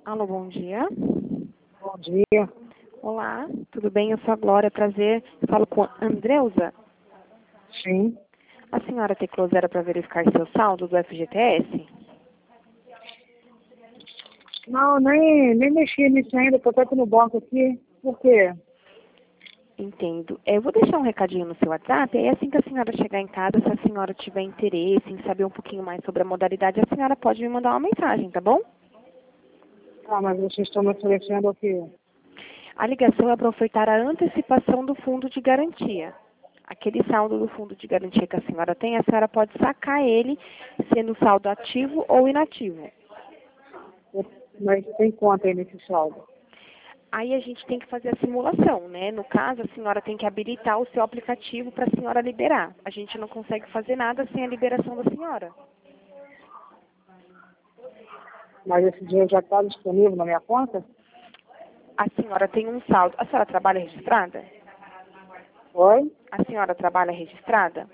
Alô, bom dia. Bom dia. Olá, tudo bem? Eu sou a Glória, prazer. Eu falo com a Andreuza. Sim. A senhora teclou 0 para verificar seu saldo do FGTS? Não, nem mexi nisso ainda, tô até no banco aqui. Por quê? Entendo. Eu vou deixar um recadinho no seu WhatsApp, e assim que a senhora chegar em casa, se a senhora tiver interesse em saber um pouquinho mais sobre a modalidade, a senhora pode me mandar uma mensagem, tá bom? Ah, mas vocês estão me oferecendo o quê? A ligação é para ofertar a antecipação do fundo de garantia. Aquele saldo do fundo de garantia que a senhora tem, a senhora pode sacar ele, sendo saldo ativo ou inativo. Mas tem conta aí nesse saldo? Aí a gente tem que fazer a simulação, né? No caso, a senhora tem que habilitar o seu aplicativo para a senhora liberar. A gente não consegue fazer nada sem a liberação da senhora. Mas esse dinheiro já está disponível na minha conta? A senhora tem um saldo. A senhora trabalha registrada? Oi? A senhora trabalha registrada?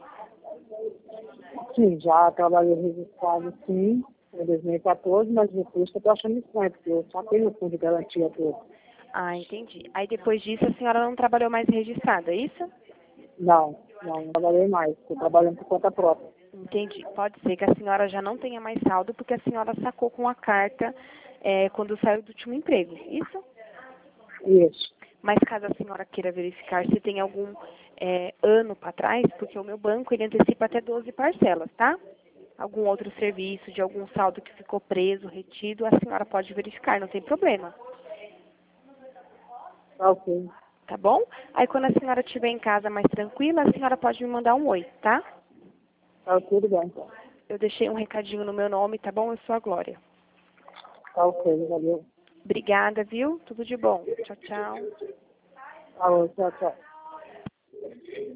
Sim, já trabalhei registrado, sim, em 2014, mas depois eu estou achando estranho, porque eu só tenho o fundo de garantia todo. Ah, entendi. Aí depois disso a senhora não trabalhou mais registrada, é isso? Não trabalhei mais, estou trabalhando por conta própria. Entendi. Pode ser que a senhora já não tenha mais saldo porque a senhora sacou com a carta quando saiu do último emprego, isso? Isso. Mas caso a senhora queira verificar se tem algum ano para trás, porque o meu banco ele antecipa até 12 parcelas, tá? Algum outro serviço, de algum saldo que ficou preso, retido, a senhora pode verificar, não tem problema. Tá ok. Tá bom? Aí quando a senhora estiver em casa mais tranquila, a senhora pode me mandar um oi, tá? Tá tudo bem, então. Eu deixei um recadinho no meu nome, tá bom? Eu sou a Glória. Tá ok, valeu. Obrigada, viu? Tudo de bom. Tchau, tchau. Alô, tchau, tchau.